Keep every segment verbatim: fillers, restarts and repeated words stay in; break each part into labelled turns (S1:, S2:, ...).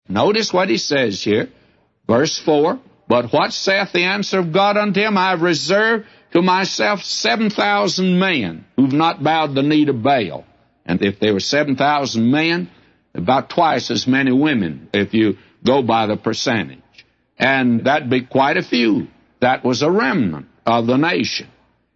S1: Notice what he says here, verse four, "But what saith the answer of God unto him? I have reserved to myself seven thousand men who've not bowed the knee to Baal." And if there were seven thousand men, about twice as many women, if you go by the percentage. And that'd be quite a few. That was a remnant of the nation.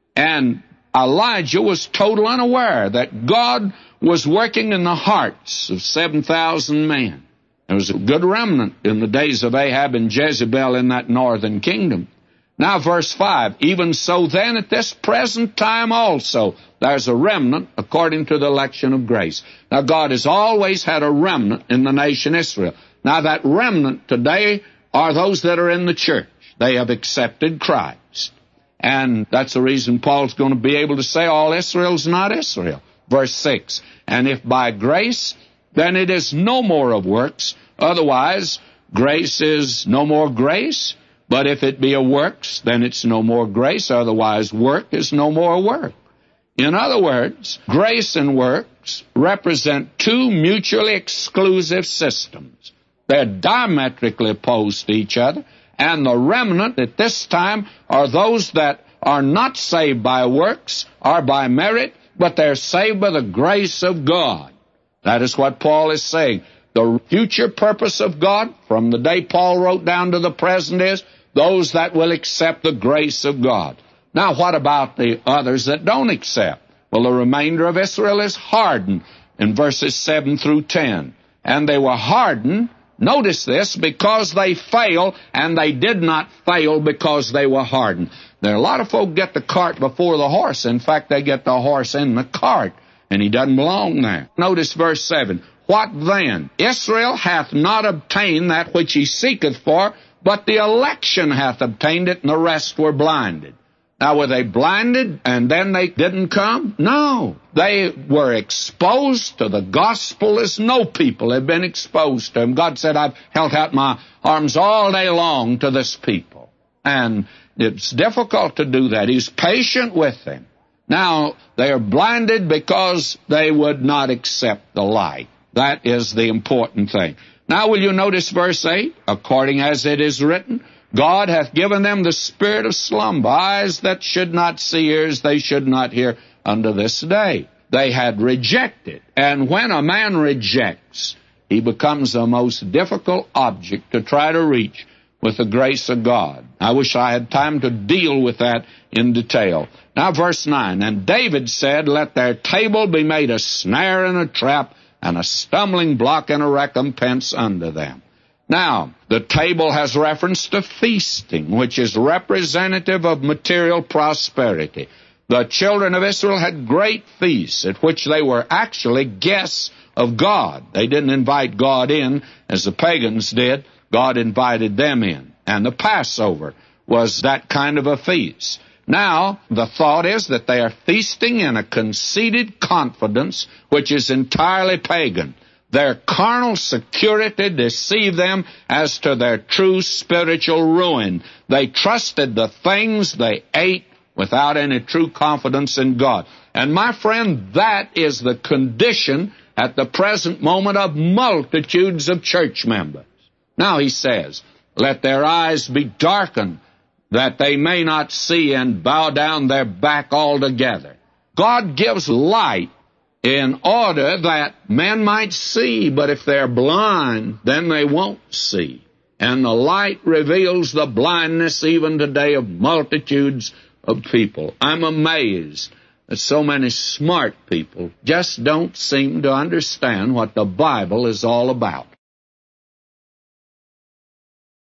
S1: And Elijah was totally unaware that God was working in the hearts of seven thousand men. There was a good remnant in the days of Ahab and Jezebel in that northern kingdom. Now, verse five, "Even so then at this present time also, there's a remnant according to the election of grace." Now, God has always had a remnant in the nation Israel. Now, that remnant today are those that are in the church. They have accepted Christ. And that's the reason Paul's going to be able to say all Israel's not Israel. Verse six, "And if by grace, then it is no more of works. Otherwise, grace is no more grace. But if it be of works, then it's no more grace. Otherwise, work is no more work." In other words, grace and works represent two mutually exclusive systems. They're diametrically opposed to each other, and the remnant at this time are those that are not saved by works or by merit, but they're saved by the grace of God. That is what Paul is saying. The future purpose of God, from the day Paul wrote down to the present, is those that will accept the grace of God. Now, what about the others that don't accept? Well, the remainder of Israel is hardened in verses seven through ten. "And they were hardened," notice this, "because they fail, and they did not fail because they were hardened." There are a lot of folk get the cart before the horse. In fact, they get the horse in the cart, and he doesn't belong there. Notice verse seven. "What then? Israel hath not obtained that which he seeketh for, but the election hath obtained it, and the rest were blinded." Now, were they blinded and then they didn't come? No. They were exposed to the gospel as no people have been exposed to him. God said, "I've held out my arms all day long to this people." And it's difficult to do that. He's patient with them. Now, they are blinded because they would not accept the light. That is the important thing. Now, will you notice verse eight? "According as it is written, God hath given them the spirit of slumber, eyes that should not see, ears they should not hear, unto this day." They had rejected. And when a man rejects, he becomes the most difficult object to try to reach with the grace of God. I wish I had time to deal with that in detail. Now, verse nine, "And David said, Let their table be made a snare and a trap, and a stumbling block and a recompense unto them." Now, the table has reference to feasting, which is representative of material prosperity. The children of Israel had great feasts at which they were actually guests of God. They didn't invite God in as the pagans did. God invited them in. And the Passover was that kind of a feast. Now, the thought is that they are feasting in a conceited confidence which is entirely pagan. Their carnal security deceived them as to their true spiritual ruin. They trusted the things they ate without any true confidence in God. And my friend, that is the condition at the present moment of multitudes of church members. Now he says, "Let their eyes be darkened, that they may not see, and bow down their back altogether." God gives light in order that men might see, but if they're blind, then they won't see. And the light reveals the blindness even today of multitudes of people. I'm amazed that so many smart people just don't seem to understand what the Bible is all about.